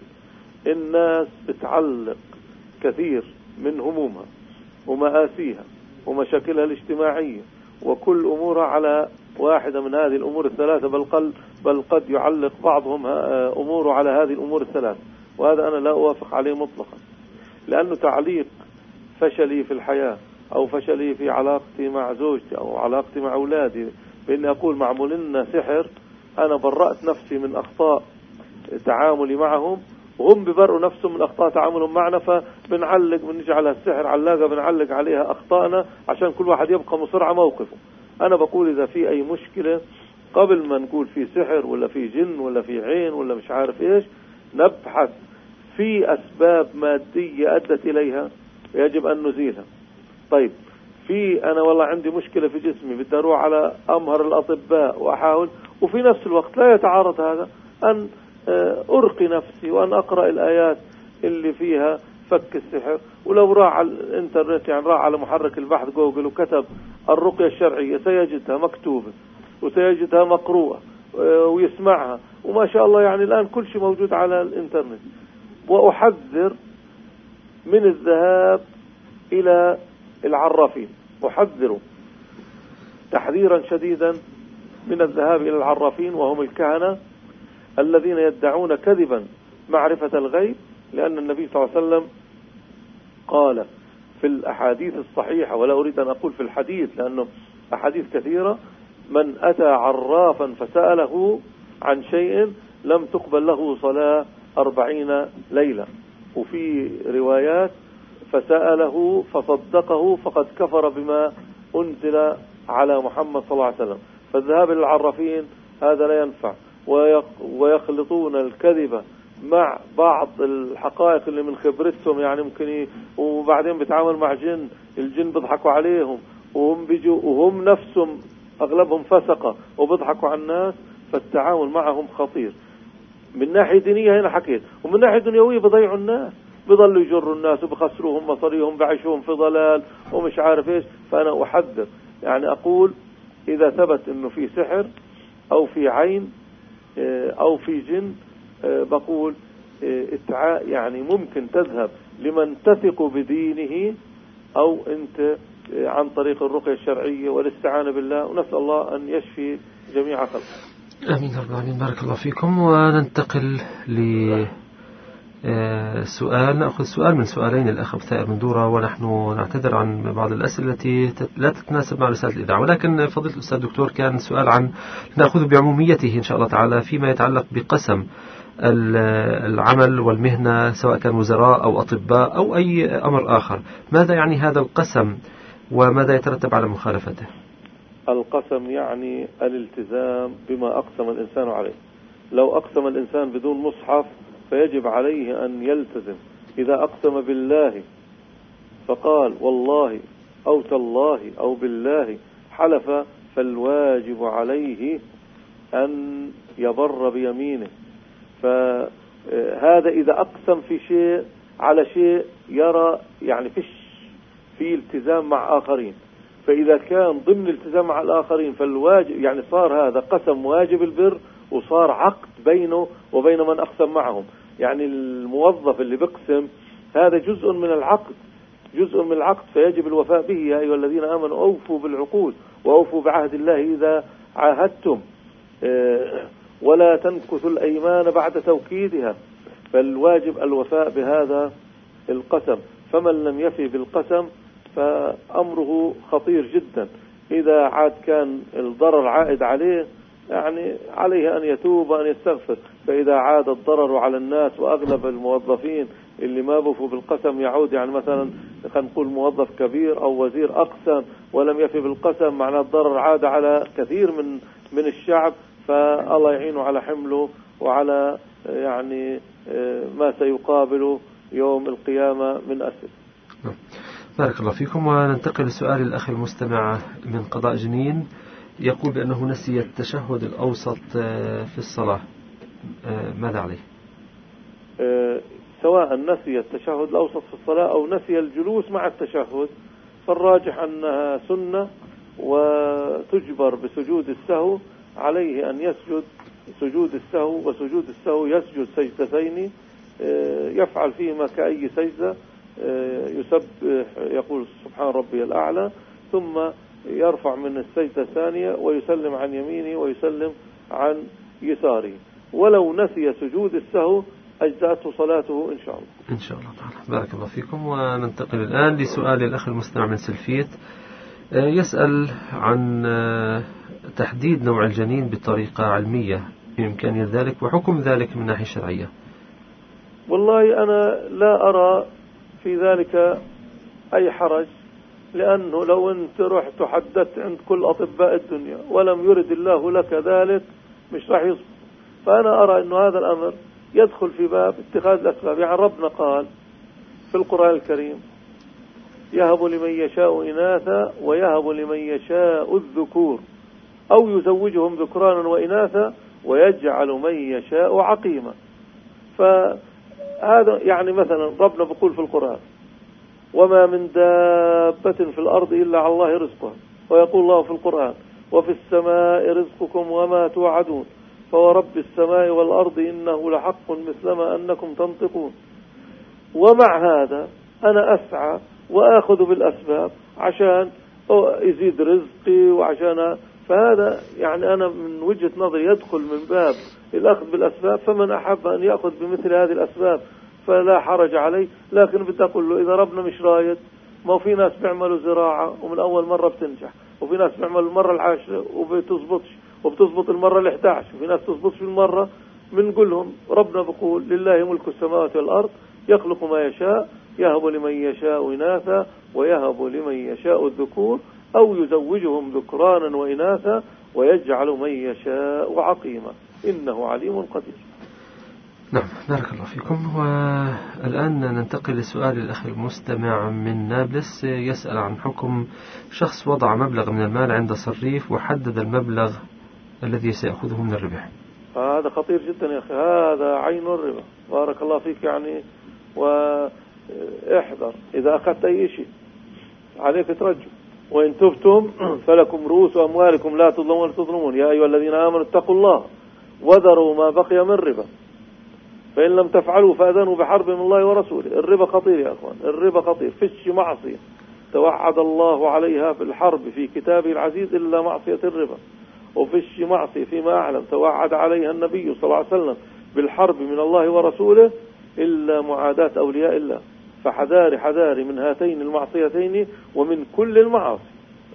الناس بتعلق كثير من همومها ومآسيها ومشاكلها الاجتماعية وكل أمورها على واحدة من هذه الأمور الثلاثة، بل قد يعلق بعضهم أموره على هذه الأمور الثلاثة، وهذا أنا لا أوافق عليه مطلقا، لأنه تعليق فشلي في الحياة أو فشلي في علاقتي مع زوجتي أو علاقتي مع أولادي بإني أقول معمول لنا سحر، أنا برأت نفسي من أخطاء تعاملي معهم، وهم ببرئوا نفسهم من أخطاء تعاملهم معنا، فبنعلق بنجعل السحر علاقة بنعلق عليها أخطائنا عشان كل واحد يبقى مصر على موقفه. أنا بقول إذا في أي مشكلة قبل ما نقول في سحر ولا في جن ولا في عين ولا مش عارف إيش، نبحث في أسباب مادية أدت إليها يجب أن نزيلها. طيب أنا والله عندي مشكلة في جسمي بدي أروح على أمهر الأطباء وأحاول، وفي نفس الوقت لا يتعارض هذا أن أرقي نفسي وأن أقرأ الآيات اللي فيها فك السحر. ولو راح على الإنترنت، يعني راح على محرك البحث جوجل وكتب الرقية الشرعية، سيجدها مكتوبة وسيجدها مقروءة ويسمعها، وما شاء الله يعني الآن كل شيء موجود على الإنترنت. وأحذر من الذهاب إلى العرافين، أحذر تحذيرا شديدا من الذهاب إلى العرافين، وهم الكهنة الذين يدعون كذبا معرفة الغيب، لأن النبي صلى الله عليه وسلم قال في الأحاديث الصحيحة، ولا أريد أن أقول في الحديث لأنه أحاديث كثيرة، من أتى عرافا فسأله عن شيء لم تقبل له صلاة 40 ليلة. وفي روايات فسأله فصدقه فقد كفر بما أنزل على محمد صلى الله عليه وسلم. فالذهاب للعرافين هذا لا ينفع، ويخلطون الكذبة مع بعض الحقائق اللي من خبرتهم، يعني ممكن وبعدين بيتعامل مع جن، الجن بيضحكوا عليهم وهم بيجوا وهم نفسهم أغلبهم فسقة وبيضحكوا على الناس، فالتعامل معهم خطير. من ناحية دينية هنا حكيت، ومن ناحية دنيوية بيضيعوا الناس، بيضلوا يجروا الناس وبخسروهم مصاريهم، بعيشوهم في ضلال ومش عارف ايش. فأنا أحذر، يعني أقول إذا ثبت إنه في سحر أو في عين أو في جن، بقول يعني ممكن تذهب لمن تثق بدينه، أو أنت عن طريق الرقية الشرعية والاستعانة بالله، ونسأل الله أن يشفي جميع خلقه. آمين رب العالمين. بارك الله فيكم. وننتقل لسؤال، نأخذ سؤال من سؤالين الأخ ثائر من دورة، ونحن نعتذر عن بعض الأسئلة التي لا تتناسب مع رسالة الإذاعة، ولكن فضيلة الأستاذ الدكتور كان سؤال عن نأخذ بعموميته إن شاء الله تعالى فيما يتعلق بقسم العمل والمهنة، سواء كان وزراء أو أطباء أو أي أمر آخر. ماذا يعني هذا القسم وماذا يترتب على مخالفته؟ القسم يعني الالتزام بما أقسم الإنسان عليه. لو أقسم الإنسان بدون مصحف فيجب عليه أن يلتزم. إذا أقسم بالله فقال والله أو تالله أو بالله حلف، فالواجب عليه أن يبر بيمينه. فهذا إذا أقسم في شيء على شيء يرى يعني في التزام مع آخرين، فإذا كان ضمن الالتزام مع الآخرين فالواجب يعني صار هذا قسم واجب البر، وصار عقد بينه وبين من أقسم معهم. يعني الموظف اللي بقسم هذا جزء من العقد، جزء من العقد، فيجب الوفاء به. يا أيها الذين آمنوا أوفوا بالعقود وأوفوا بعهد الله إذا عاهدتم ولا تنكثوا الأيمان بعد توكيدها. فالواجب الوفاء بهذا القسم، فمن لم يفي بالقسم فأمره خطير جدا. إذا عاد كان الضرر عائد عليه يعني عليه أن يتوب وأن يستغفر. فإذا عاد الضرر على الناس، وأغلب الموظفين اللي ما بفوا بالقسم يعود، يعني مثلا خلينا نقول موظف كبير أو وزير أقسم ولم يفي بالقسم، معناه الضرر عاد على كثير من الشعب، فالله يعينه على حمله وعلى يعني ما سيقابله يوم القيامة من أسر. بارك الله فيكم. وننتقل لسؤال الأخ المستمع من قضاء جنين، يقول بأنه نسي التشهد الأوسط في الصلاة، ماذا عليه؟ سواء نسي التشهد الأوسط في الصلاة أو نسي الجلوس مع التشهد، فالراجح أنها سنة وتجبر بسجود السهو. عليه أن يسجد سجود السهو، وسجود السهو يسجد سجدتين يفعل فيهما كأي سجدة، يسبح يقول سبحان ربي الأعلى، ثم يرفع من السجدة الثانية ويسلم عن يمينه ويسلم عن يساره. ولو نسي سجود السهو أجزأته صلاته إن شاء الله. إن شاء الله تعالى. بارك الله فيكم. وننتقل الآن لسؤال الأخ المستمع من سلفيت، يسأل عن تحديد نوع الجنين بطريقة علمية، بإمكانية ذلك وحكم ذلك من ناحية شرعية. والله أنا لا أرى في ذلك أي حرج، لأنه لو أنت رحت وحددت عند كل أطباء الدنيا ولم يرد الله لك ذلك مش راح يصبح. فأنا أرى أنه هذا الأمر يدخل في باب اتخاذ الأسباب. يعني ربنا قال في القرآن الكريم يهب لمن يشاء إناثا ويهب لمن يشاء الذكور أو يزوجهم ذكرانا وإناثا ويجعل من يشاء عقيما. فهذا يعني مثلا ربنا بيقول في القرآن وما من دابة في الأرض إلا على الله رزقها، ويقول الله في القرآن وفي السماء رزقكم وما توعدون فورب السماء والأرض إنه لحق مثلما أنكم تنطقون. ومع هذا أنا أسعى وآخذ بالأسباب عشان يزيد رزقي وعشان، فهذا يعني أنا من وجهة نظري يدخل من باب الأخذ بالأسباب. فمن أحب أن يأخذ بمثل هذه الأسباب فلا حرج عليه. لكن بدي أقول له إذا ربنا مش رايد، ما في ناس بيعملوا زراعة ومن أول مرة بتنجح، وفي ناس بيعملوا المرة العاشرة وبتزبطش، وبتزبط المرة ال11 وفي ناس تزبط في المرة. بنقول لهم ربنا بقول لله ملك السماوات والأرض يخلق ما يشاء يهب لمن يشاء إناثا ويهب لمن يشاء الذكور أو يزوجهم ذكرانا وإناثا ويجعل من يشاء عقيما إنه عليم قدير. نعم بارك الله فيكم. والآن ننتقل لسؤال الأخ المستمع من نابلس يسأل عن حكم شخص وضع مبلغ من المال عند صريف وحدد المبلغ الذي سيأخذه من الربح. هذا خطير جدا يا أخي، هذا عين الربا. بارك الله فيك. يعني واحذر إذا أخذت أي شيء عليك ترجو، وإن تبتم فلكم رؤوس أموالكم لا تظلمون ولا تظلمون يا أيها الذين آمنوا اتقوا الله وذروا ما بقي من ربا فإن لم تفعلوا فأذنوا بحرب من الله ورسوله. الربا خطير يا أخوان، الربا خطير. فيش معصية توعد الله عليها في الحرب في كتابه العزيز إلا معصية الربا، وفيش معصية فيما أعلم توعد عليها النبي صلى الله عليه وسلم بالحرب من الله ورسوله إلا معاداة أولياء الله. فحذاري حذاري من هاتين المعصيتين ومن كل المعاصي.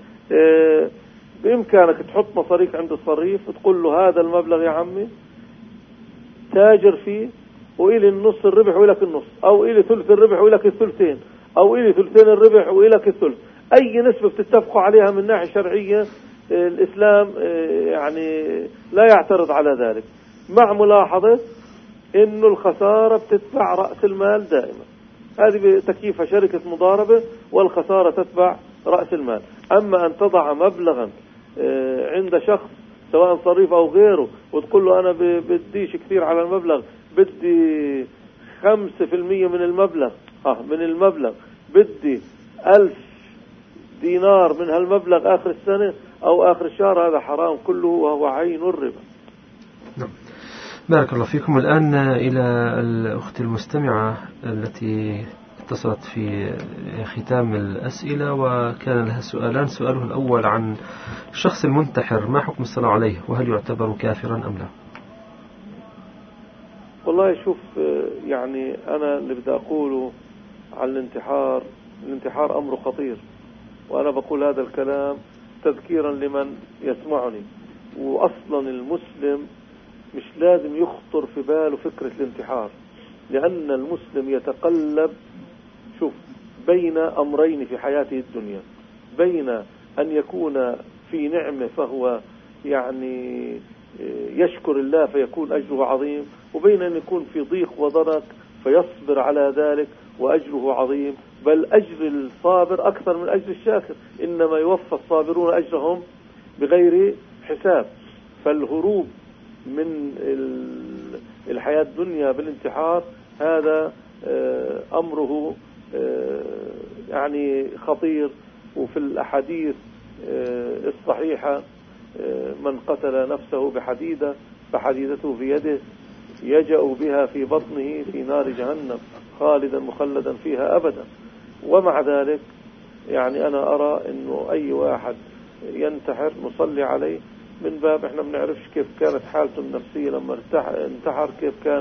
بإمكانك تحط مصاريك عند الصريف وتقول له هذا المبلغ يا عمي تاجر فيه وإلي النص الربح وإلك النص، أو إلي ثلث الربح وإلك الثلثين، أو إلي ثلثين الربح وإلك الثلث. أي نسبة بتتفقوا عليها من ناحية شرعية الإسلام يعني لا يعترض على ذلك، مع ملاحظة إنه الخسارة بتتبع رأس المال دائما. هذه تكييفها شركة مضاربة والخسارة تتبع رأس المال. أما أن تضع مبلغا عند شخص سواء صريف أو غيره وتقول له أنا بديش كثير على المبلغ، بدي 5% من المبلغ بدي 1000 دينار من هالمبلغ آخر السنة أو آخر الشهر، هذا حرام كله وهو عين الربا. نعم. بارك الله فيكم. الآن إلى الأخت المستمعة التي اتصلت في ختام الأسئلة وكان لها سؤالان. سؤاله الأول عن الشخص المنتحر، ما حكم الصلاة عليه وهل يعتبر كافرا أم لا؟ والله شوف، يعني أنا اللي بدي أقوله عن الانتحار أمر خطير، وأنا بقول هذا الكلام تذكيرا لمن يسمعني. وأصلا المسلم مش لازم يخطر في باله فكرة الانتحار، لأن المسلم يتقلب بين أمرين في حياته الدنيا، بين أن يكون في نعمة فهو يعني يشكر الله فيكون أجره عظيم، وبين أن يكون في ضيق وضنك فيصبر على ذلك وأجره عظيم، بل أجر الصابر أكثر من أجر الشاكر، إنما يوفى الصابرون أجرهم بغير حساب. فالهروب من الحياة الدنيا بالانتحار هذا أمره يعني خطير. وفي الأحاديث الصحيحة من قتل نفسه بحديدة فحديدته في يده يجأ بها في بطنه في نار جهنم خالدا مخلدا فيها أبدا. ومع ذلك يعني أنا أرى أنه أي واحد ينتحر نصلي عليه، من باب احنا ما بنعرفش كيف كانت حالته النفسية لما انتحر، كيف كان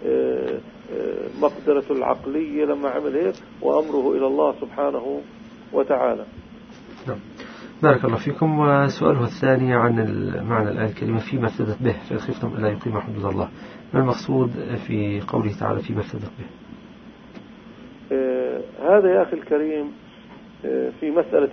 مقدرته العقلية لما عمل هيك، وأمره إلى الله سبحانه وتعالى. نعم. بارك الله فيكم. وسؤاله الثاني عن معنى الآية الكريمة فيما افتدت به فإن خفتم ألا يقيم حدود الله، ما المقصود في قوله تعالى فيما افتدت به؟ هذا يا أخي الكريم في مسألة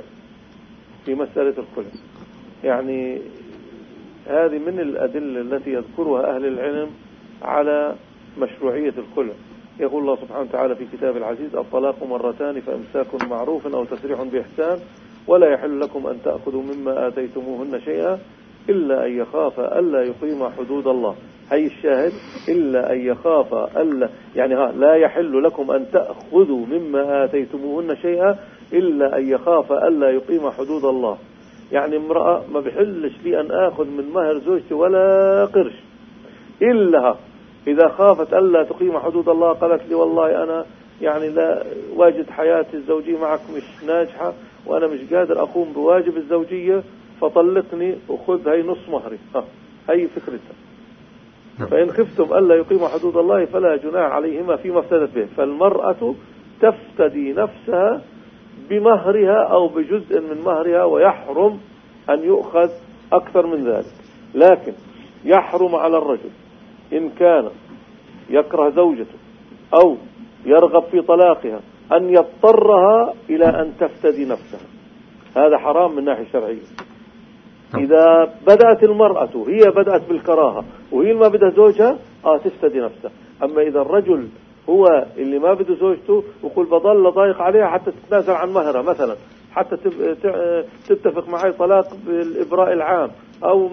الخلع، يعني هذه من الأدلة التي يذكرها أهل العلم على مشروعية الخلع. يقول الله سبحانه وتعالى في كتاب العزيز الطلاق مرتان فإمساك معروف أو تسريح بإحسان ولا يحل لكم أن تأخذوا مما آتيتموهن شيئا إلا أن يخاف ألا يقيم حدود الله. هي الشاهد إلا أن يخاف ألا، يعني لا يحل لكم أن تأخذوا مما آتيتموهن شيئا إلا أن يخاف ألا يقيم حدود الله. يعني امرأة ما بحلش لي أن آخذ من مهر زوجتي ولا قرش إلا إذا خافت ألا تقيم حدود الله، قالت لي والله أنا يعني لا واجد حياتي الزوجية معك مش ناجحة وأنا مش قادر أقوم بواجب الزوجية فطلقني وخذ هاي نص مهري. هاي فكرتها. فإن خفتم ألا يقيم حدود الله فلا جناح عليهما فيما افتدت به. فالمرأة تفتدي نفسها بمهرها أو بجزء من مهرها، ويحرم أن يؤخذ أكثر من ذلك. لكن يحرم على الرجل إن كان يكره زوجته أو يرغب في طلاقها أن يضطرها إلى أن تفتدي نفسها. هذا حرام من ناحية شرعية. إذا بدأت المرأة هي بدأت بالكراهة وهي ما بدها زوجها تفتدي نفسها. أما إذا الرجل هو اللي ما بده زوجته ويقول بضل ضايق عليها حتى تتنازل عن مهرها مثلا، حتى تتفق معي طلاق بالإبراء العام، أو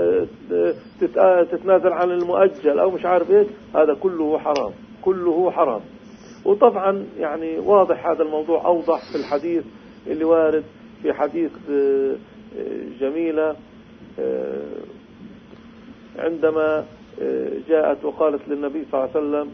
تتنازل عن المؤجل، أو مش عارف إيش، هذا كله حرام، كله حرام. وطبعا يعني واضح هذا الموضوع أوضح في الحديث اللي وارد في حديث جميلة عندما جاءت وقالت للنبي صلى الله عليه وسلم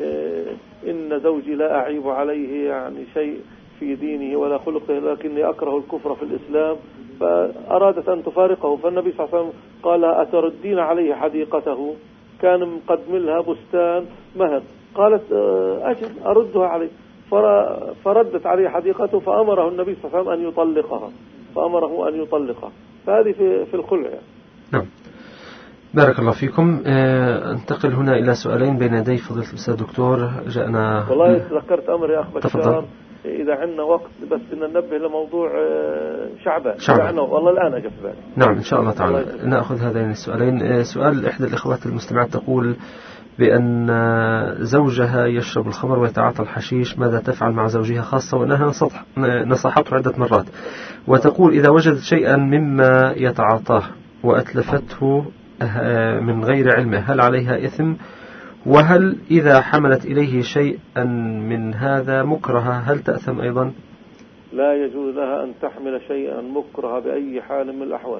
إن زوجي لا أعيب عليه يعني شيء في دينه ولا خلقه، لكني أكره الكفر في الإسلام، فأرادت أن تفارقه. فالنبي صلى الله عليه وسلم قال أتردين عليه حديقته؟ كان مقدم لها بستان مهر. قالت أجل أردها عليه. فردت عليه حديقته، فأمره النبي صلى الله عليه وسلم أن يطلقها، فأمره أن يطلقها. فهذه في الخلع يعني. نعم. بارك الله فيكم. انتقل هنا إلى سؤالين بين يدي فضيلة الأستاذ دكتور. جاءنا والله ذكرت أمر يا أخ بشار، إذا عندنا وقت بس بدنا ننبه لموضوع شعبان. والله الآن أجف بالي. نعم إن شاء الله تعالى نأخذ هذين السؤالين. سؤال إحدى الإخوات المستمعات تقول بأن زوجها يشرب الخمر ويتعاطى الحشيش، ماذا تفعل مع زوجها، خاصة وأنها نصحته عدة مرات، وتقول إذا وجدت شيئا مما يتعاطاه وأتلفته من غير علمه هل عليها إثم؟ وهل إذا حملت إليه شيئا من هذا مكرها هل تأثم أيضا؟ لا يجوز لها أن تحمل شيئا مكرها بأي حال من الأحوال.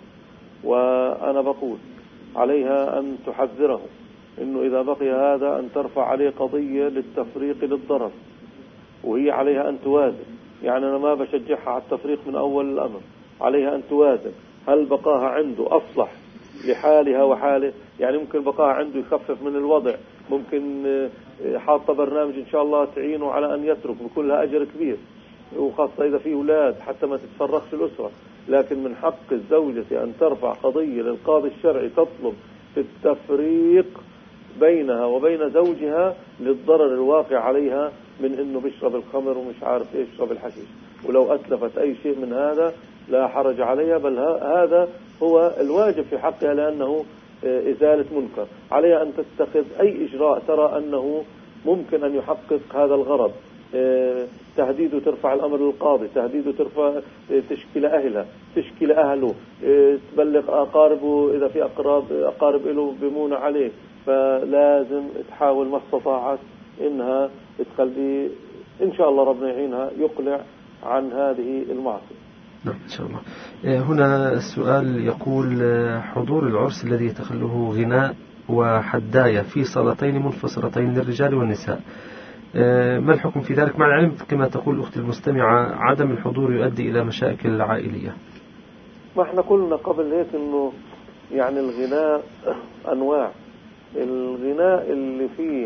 وأنا بقول عليها أن تحذره إنه إذا بقي هذا أن ترفع عليه قضية للتفريق للضرر، وهي عليها أن توازن. يعني أنا ما بشجعها على التفريق من أول الأمر، عليها أن توازن. هل بقاها عنده أصلح لحالها وحاله؟ يعني ممكن بقاها عنده يخفف من الوضع، ممكن حاطة برنامج إن شاء الله تعينه على أن يترك بكلها أجر كبير، وخاصة إذا في أولاد حتى ما تتفرقش الأسرة. لكن من حق الزوجة أن ترفع قضية للقاضي الشرعي تطلب التفريق بينها وبين زوجها للضرر الواقع عليها من إنه بيشرب الخمر ومش عارف إيش يشرب الحشيش. ولو أتلفت أي شيء من هذا لا حرج عليها، بل هذا هو الواجب في حقها، لأنه إزالة منكر. عليها أن تتخذ أي إجراء ترى أنه ممكن أن يحقق هذا الغرض. تهديده ترفع الأمر للقاضي، تهديده ترفع تشكيل أهلها، تشكيل أهله، تبلغ أقاربه إذا في أقارب له بيمون عليه. فلازم تحاول ما استطاعت إنها تخلي إن شاء الله ربنا يعينها يقلع عن هذه المعصية. نعم إن شاء الله. هنا السؤال يقول حضور العرس الذي يتخلله غناء وحداية في صلاتين منفصلتين للرجال والنساء، ما الحكم في ذلك؟ مع العلم كما تقول الأخت المستمعة عدم الحضور يؤدي إلى مشاكل عائلية. ما احنا قلنا قبل هيك إنه يعني الغناء أنواع. الغناء اللي فيه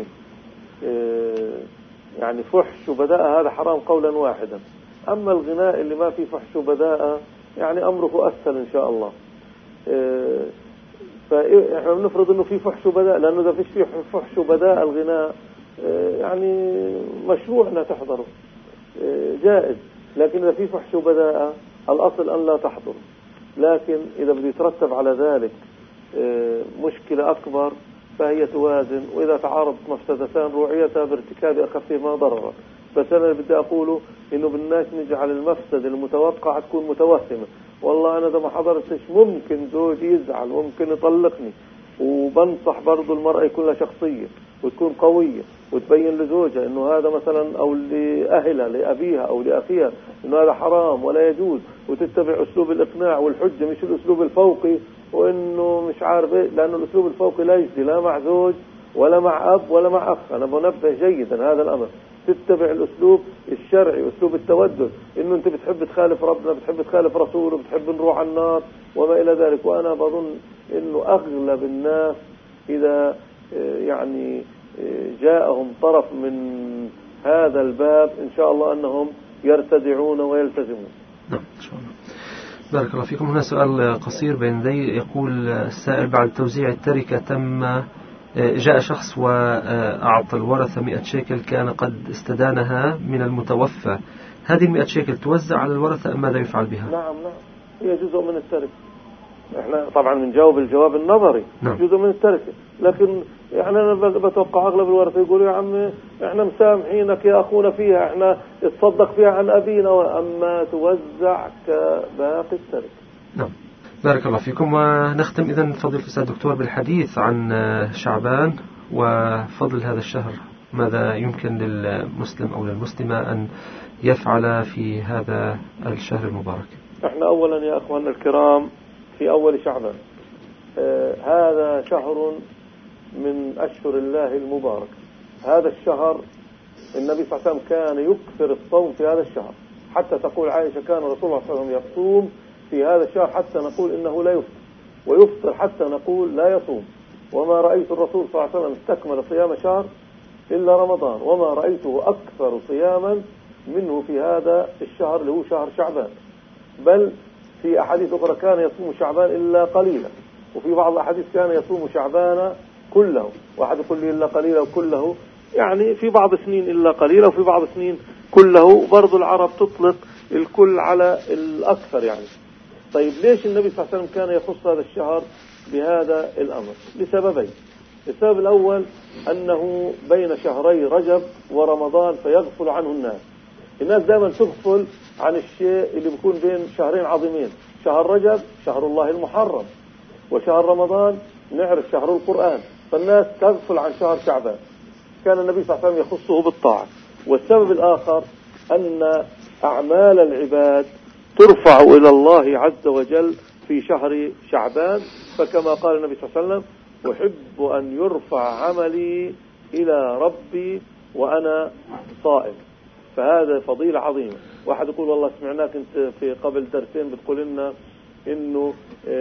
يعني فحش وبداءة هذا حرام قولا واحدا. أما الغناء اللي ما فيه فحش وبداءة يعني أمره أسهل إن شاء الله. فإحنا بنفرض إنه فيه فحش وبداءة، لأنه إذا فيه فحش وبداءة الغناء يعني مشروع أنها تحضره جائز. لكن إذا فيه فحش وبداءة الأصل أن لا تحضر. لكن إذا بده يترتب على ذلك مشكلة أكبر فهي توازن، وإذا تعارضت مفسدتان روعيتها بارتكاب أخفهما ضررا. بس أنا بدي أقوله إنه بدناش نجعل المفسدة المتوقعة تكون متوهمة. والله أنا إذا ما حضرتش ممكن زوجي يزعل، ممكن يطلقني. وبنصح برضو المرأة يكون لها شخصية وتكون قوية وتبين لزوجها إنه هذا مثلا أو لأهلها لأبيها أو لأخيها إنه هذا حرام ولا يجوز، وتتبع أسلوب الإقناع والحجة مش الأسلوب الفوقي وإنه مش عارف إيه. لأنه الأسلوب الفوقي لا يجدي لا مع زوج ولا مع أب ولا مع أخ. أنا بنبه جيدا هذا الأمر. تتبع الأسلوب الشرعي، أسلوب التودد، إنه أنت بتحب تخالف ربنا، بتحب تخالف رسوله، بتحب نروح على النار وما إلى ذلك. وأنا بظن إنه أغلب الناس إذا يعني جاءهم طرف من هذا الباب إن شاء الله أنهم يرتدعون ويلتزمون. نعم إن شاء الله. بارك الله فيكم. هنا سؤال قصير بين ذي. يقول السائل: بعد توزيع التركة جاء شخص وأعطى الورثة 100 شيكل كان قد استدانها من المتوفى. هذه 100 شيكل توزع على الورثة أم ماذا يفعل بها؟ نعم هي جزء من التركة. احنا طبعا بنجاوب الجواب النظري. نعم. جزء من التركة، لكن يعني انا بتوقع اغلب الورثة يقولوا: يا عم احنا مسامحينك يا اخونا فيها، احنا اتصدق فيها عن ابينا، واما توزع كباقي التركة. نعم. بارك الله فيكم. ونختم إذن فضيلة الأستاذ الدكتور بالحديث عن شعبان وفضل هذا الشهر. ماذا يمكن للمسلم أو للمسلمة أن يفعل في هذا الشهر المبارك؟ احنا أولا يا أخواننا الكرام في أول شعبان، هذا شهر من أشهر الله المبارك. هذا الشهر النبي صلى الله عليه وسلم كان يكثر الصوم في هذا الشهر، حتى تقول عائشة: كان رسول الله صلى الله عليه وسلم يصوم في هذا الشهر حتى نقول إنه لا يفطر، ويفطر حتى نقول لا يصوم. وما رأيت الرسول صلى الله عليه وسلم استكمل صيام شهر إلا رمضان، وما رأيته أكثر صياما منه في هذا الشهر اللي هو شهر شعبان. بل في أحاديث أخرى كان يصوم شعبان إلا قليلا، وفي بعض الأحاديث كان يصوم شعبان كله. واحد يقول لي إلا قليلا وكله، يعني في بعض سنين إلا قليلا وفي بعض سنين كله. برضو العرب تطلق الكل على الأكثر يعني. طيب ليش النبي صلى الله عليه وسلم كان يخص هذا الشهر بهذا الأمر؟ لسببين. السبب الأول أنه بين شهري رجب ورمضان فيغفل عنه الناس دائما تغفل عن الشيء اللي بيكون بين شهرين عظيمين. شهر رجب شهر الله المحرم، وشهر رمضان نعرف شهر القرآن، فالناس تغفل عن شهر شعبان. كان النبي صلى الله عليه وسلم يخصه بالطاعة. والسبب الآخر أن أعمال العباد ترفع إلى الله عز وجل في شهر شعبان، فكما قال النبي صلى الله عليه وسلم: أحب أن يرفع عملي إلى ربي وأنا صائم. فهذا فضيلة عظيمة. واحد يقول: والله سمعناك أنت في قبل درسين بتقول لنا إنه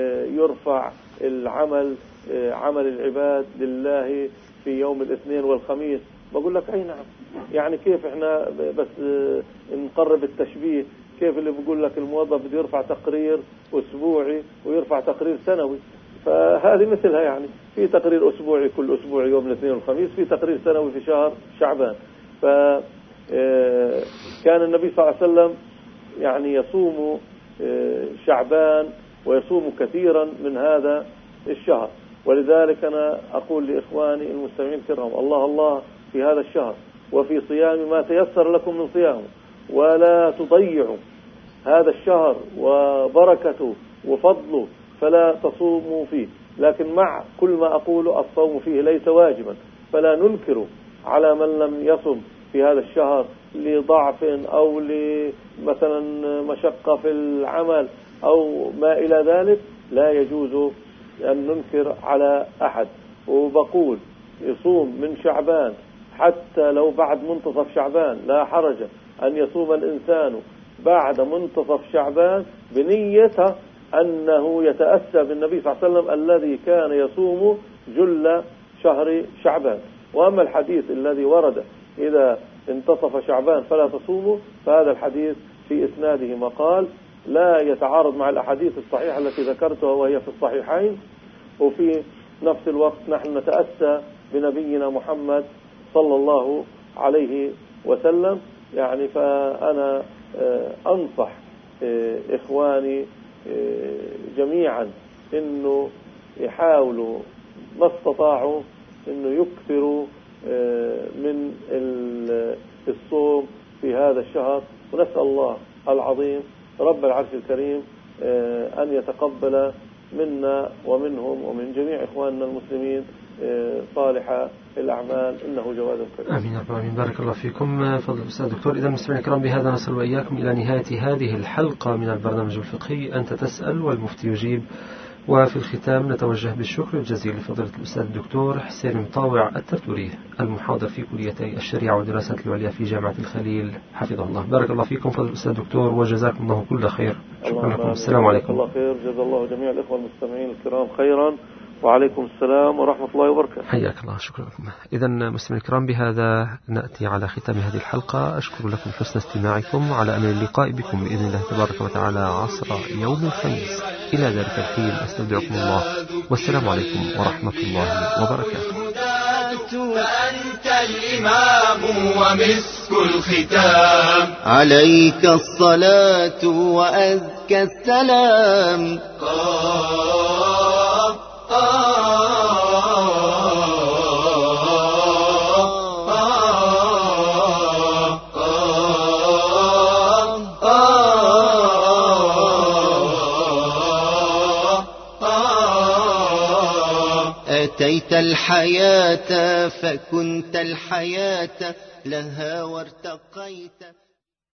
يرفع العمل عمل العباد لله في يوم الاثنين والخميس. بقول لك: أي نعم. يعني كيف احنا بس نقرب التشبيه، كيف اللي بيقول لك الموظف بده يرفع تقرير أسبوعي ويرفع تقرير سنوي؟ فهذه مثلها، يعني في تقرير أسبوعي كل أسبوع يوم الاثنين والخميس، في تقرير سنوي في شهر شعبان. فكان النبي صلى الله عليه وسلم يعني يصوم شعبان ويصوم كثيرا من هذا الشهر. ولذلك أنا أقول لإخواني المستمعين الكرام: الله الله في هذا الشهر وفي صيام ما تيسر لكم من صيامه، ولا تضيعوا هذا الشهر وبركته وفضله، فلا تصوموا فيه. لكن مع كل ما أقوله الصوم فيه ليس واجبا، فلا ننكر على من لم يصم في هذا الشهر لضعف أو مثلا مشقة في العمل أو ما إلى ذلك. لا يجوز أن ننكر على أحد. وبقول يصوم من شعبان حتى لو بعد منتصف شعبان، لا حرج أن يصوم الإنسان بعد منتصف شعبان بنية أنه يتأسى بالنبي صلى الله عليه وسلم الذي كان يصوم جل شهر شعبان. وأما الحديث الذي ورد إذا انتصف شعبان فلا تصوموا، فهذا الحديث في إسناده مقال لا يتعارض مع الأحاديث الصحيحة التي ذكرتها وهي في الصحيحين. وفي نفس الوقت نحن نتأسى بنبينا محمد صلى الله عليه وسلم. يعني فأنا أنصح إخواني جميعا إنه يحاولوا ما استطاعوا إنه يكثروا من الصوم في هذا الشهر. ونسأل الله العظيم رب العرش الكريم أن يتقبل منا ومنهم ومن جميع إخواننا المسلمين صالح الأعمال، إنه جواد كريم. آمين يا رب العالمين. بارك الله فيكم فضل الأستاذ الدكتور. إذا المستمعين الكرام بهذا نصل وإياكم إلى نهاية هذه الحلقة من البرنامج الفقهي أنت تسأل والمفتي يجيب. وفي الختام نتوجه بالشكر الجزيل لفضيلة الأستاذ الدكتور حسين مطاوع الترتوري المحاضر في كليتي الشريعة والدراسات العليا في جامعة الخليل حفظه الله. بارك الله فيكم فضل الأستاذ الدكتور وجزاكم الله كل خير. شكرا لكم. السلام عليكم. الله خير. جزا الله جميع الإخوة المستمعين الكرام خيرا. وعليكم السلام ورحمة الله وبركاته. حياك الله. شكرا لكم. إذا مستمعينا الكرام، بهذا نأتي على ختام هذه الحلقة. أشكر لكم حسن استماعكم، على أمل اللقاء بكم بإذن الله تبارك وتعالى عصر يوم الخميس. إلى ذلك الحين أستودعكم الله، والسلام عليكم ورحمة الله وبركاته. فأنت الإمام ومسك الختام، عليك الصلاة وأزكى السلام. أتيت الحياة فكنت الحياة لها وارتقيت.